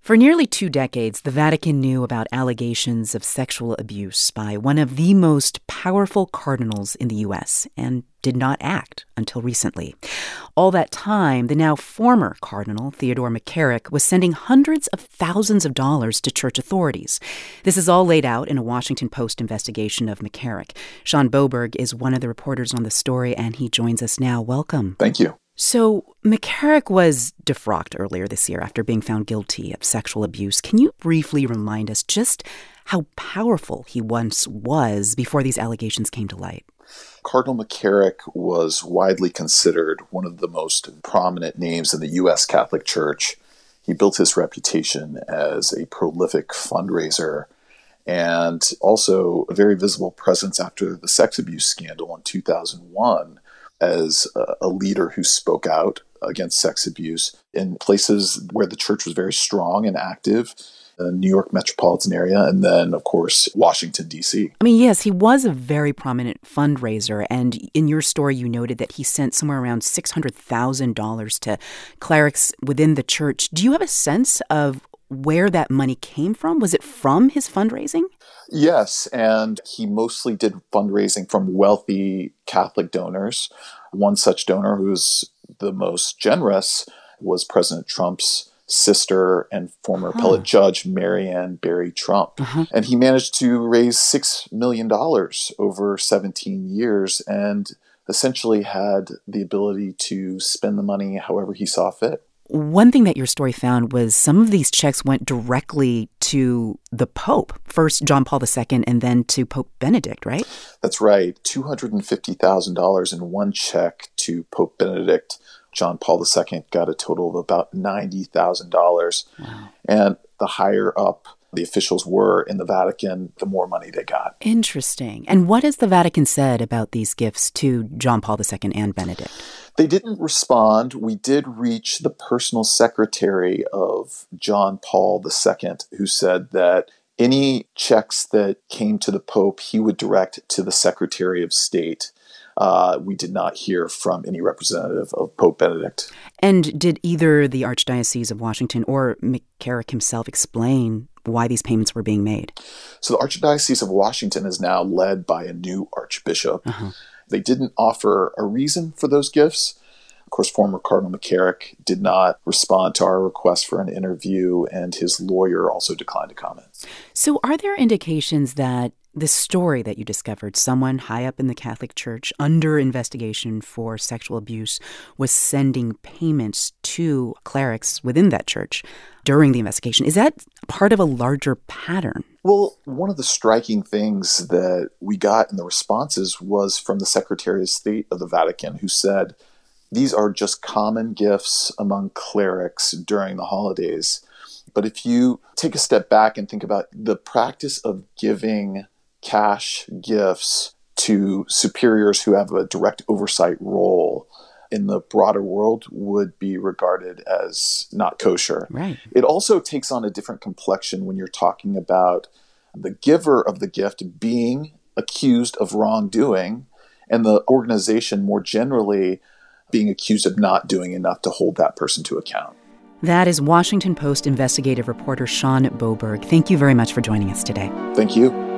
For nearly 2 decades, the Vatican knew about allegations of sexual abuse by one of the most powerful cardinals in the U.S. and did not act until recently. All that time, the now former cardinal, Theodore McCarrick, was sending hundreds of thousands of dollars to church authorities. This is all laid out in a Washington Post investigation of McCarrick. Sean Boberg is one of the reporters on the story, and he joins us now. Welcome. Thank you. So McCarrick was defrocked earlier this year after being found guilty of sexual abuse. Can you briefly remind us just how powerful he once was before these allegations came to light? Cardinal McCarrick was widely considered one of the most prominent names in the U.S. Catholic Church. He built his reputation as a prolific fundraiser and also a very visible presence after the sex abuse scandal in 2001 as a leader who spoke out against sex abuse in places where the church was very strong and active, the New York metropolitan area, and then, of course, Washington, D.C. I mean, yes, he was a very prominent fundraiser, and in your story you noted that he sent somewhere around $600,000 to clerics within the church. Do you have a sense of where that money came from? Was it from his fundraising? Yes, and he mostly did fundraising from wealthy Catholic donors. One such donor who was the most generous was President Trump's sister and former appellate judge, Marianne Barry Trump. And he managed to raise $6 million over 17 years and essentially had the ability to spend the money however he saw fit. One thing that your story found was some of these checks went directly to the Pope, first John Paul II and then to Pope Benedict, right? That's right. $250,000 in one check to Pope Benedict. John Paul II got a total of about $90,000. Wow. And the higher up the officials were in the Vatican, the more money they got. Interesting. And what has the Vatican said about these gifts to John Paul II and Benedict? They didn't respond. We did reach the personal secretary of John Paul II, who said that any checks that came to the Pope, he would direct to the Secretary of State. We did not hear from any representative of Pope Benedict. And did either the Archdiocese of Washington or McCarrick himself explain why these payments were being made? So the Archdiocese of Washington is now led by a new archbishop. They didn't offer a reason for those gifts. Of course, former Cardinal McCarrick did not respond to our request for an interview, and his lawyer also declined to comment. So are there indications that the story that you discovered, someone high up in the Catholic Church under investigation for sexual abuse was sending payments to clerics within that church during the investigation, is that part of a larger pattern? Well, one of the striking things that we got in the responses was from the Secretary of State of the Vatican, who said, these are just common gifts among clerics during the holidays. But if you take a step back and think about the practice of giving cash gifts to superiors who have a direct oversight role in the broader world would be regarded as not kosher. Right. It also takes on a different complexion when you're talking about the giver of the gift being accused of wrongdoing and the organization more generally being accused of not doing enough to hold that person to account. That is Washington Post investigative reporter Sean Boberg. Thank you very much for joining us today. Thank you.